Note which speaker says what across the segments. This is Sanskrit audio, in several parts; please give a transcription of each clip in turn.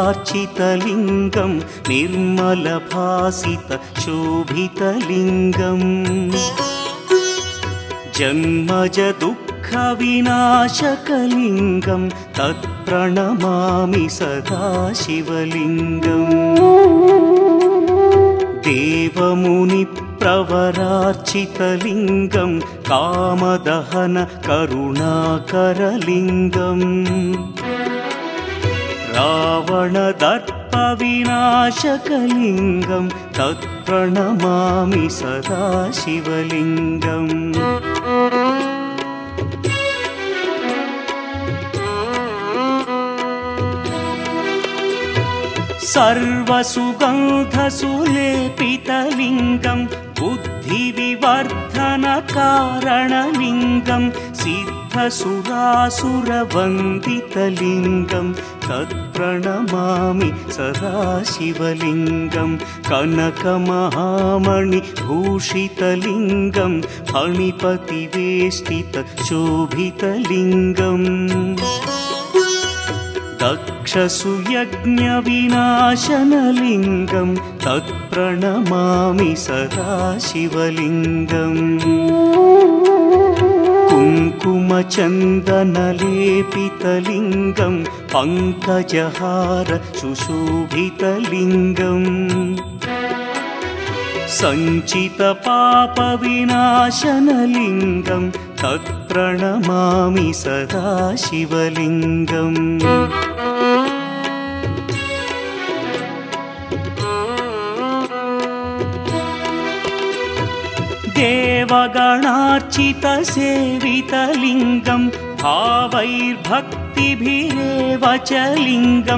Speaker 1: प्रभरार्चितलिङ्गं निर्मलभासितशोभितलिङ्गम् जन्मज दुःखविनाशकलिङ्गं तत्प्रणमामि सदा शिवलिङ्गम् देवमुनिप्रवरार्चितलिङ्गं कामदहन करुणाकरलिङ्गम् रावणदर्पविनाशकलिङ्गं तत्प्रणमामि सदा शिवलिङ्गम् सर्वसुगन्धसुलेपितलिङ्गं बुद्धिविवर्धनकारणलिङ्गं सिद्धसुरासुरवन्दितलिङ्गं तत्प्रणमामि सदा शिवलिङ्गं कनकमहामणिभूषितलिङ्गं फणिपतिवेष्टितशोभितलिङ्गम् दक्षसुयज्ञविनाशनलिङ्गं तत्प्रणमामि सदा शिवलिङ्गम् कुङ्कुमचन्दनलेपितलिङ्गं पङ्कजहार सुशोभितलिङ्गम् सञ्चितपापविनाशनलिङ्गं तत्प्रणमामि सदा शिवलिङ्गम् देवगणार्चितसेवितलिङ्गं भावैर्भक्तिभिरेव च लिङ्गं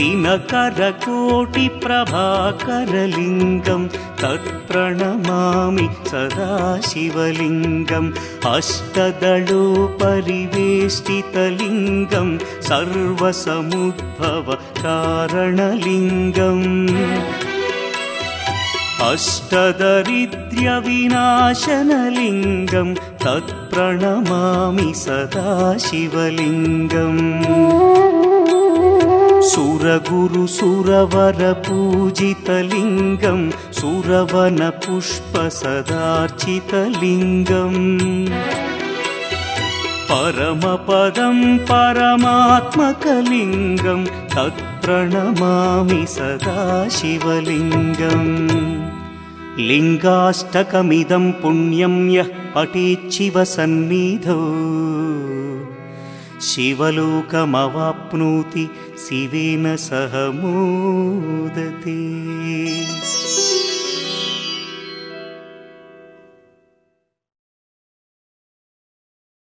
Speaker 1: दिनकरकोटिप्रभाकरलिङ्गं तत्प्रणमामि सदा शिवलिङ्गम् अष्टदलोपरिवेष्टितलिङ्गं सर्वसमुद्भवकारणलिङ्गम् अष्टदरिद्र्यविनाशनलिङ्गं तत्प्रणमामि सदा शिवलिङ्गम् सुरगुरुसुरवरपूजितलिङ्गं सुरवनपुष्पसदार्चितलिङ्गम् परमपदं परमात्मकलिङ्गं तत्प्रणमामि सदा शिवलिङ्गम् लिङ्गाष्टकमिदं पुण्यं यः पठेच्छिवसन्निधौ शिवलोकमवाप्नोति शिवेन सह मोदते।